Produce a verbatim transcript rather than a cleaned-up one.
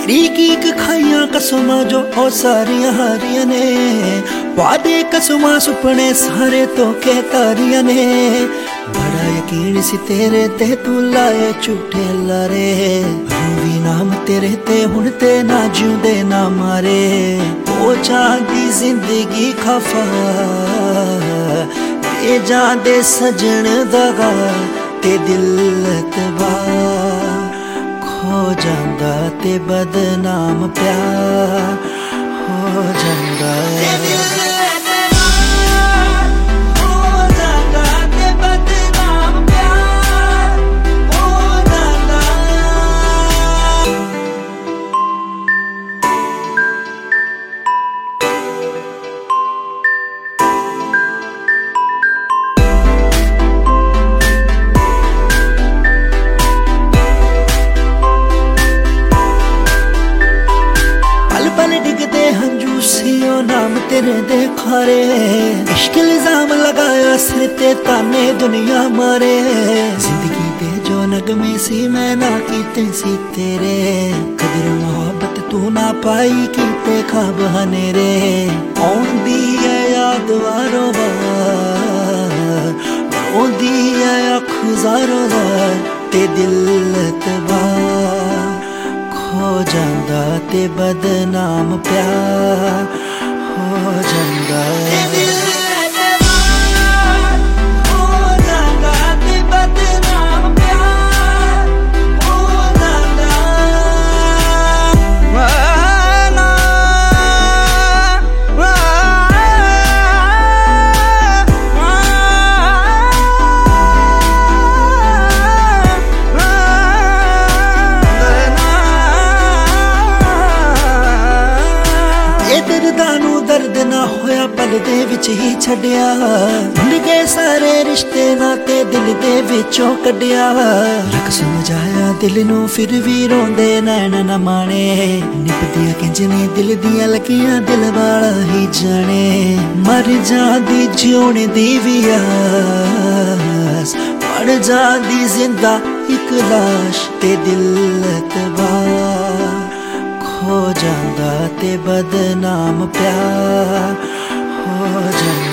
Kick kick खाइया कसमां जो ओ सारियां हारियां ने, वादे कसमां सुपने सारे धोखे तारियां ने। बड़ा यकीन सी तेरे ते तू लाए झूठे लारे, रूवी नाम तेरे ते हुण ते ना जिउंदे ना मारे। ओ चाहदी जिंदगी खफा ते जांदे सजन दगा ते दिल तबाह हो जांदा ते बदनाम प्यार हो जांदा। पल डिगदे हंजू सियो नाम तेरे दे खारे, इश्क इल्जाम लगाया सिर ते ताने दुनिया मारे। जिंदगी दे जो नगमे सी मैं ना कीते सी तेरे, कदर मोहब्बत तू ना पाई कीते ख्वाब हनेरे। आउंदी है याद वारो वार, आउंदी है अख ज़ारो ज़ार ते दिल तबाह हो जांदा ते बदनाम प्यार हो जांदा। दर्द ना होया पल दे विच ही छड्डिया, भुल गए सारे रिश्ते नाते दिल दे विचों कड्डिया। रख समझाया दिल नू फिर भी रोंदे नैन न माने, निभदियां किंज ने दिल दियां लगियां दिल वाला ही जाने। मर जांदी जिउण दी भी आस, मर जांदी जिंदा इक लाश ते दिल तबाह हो जांदा ते बदनाम प्यार हो जांदा।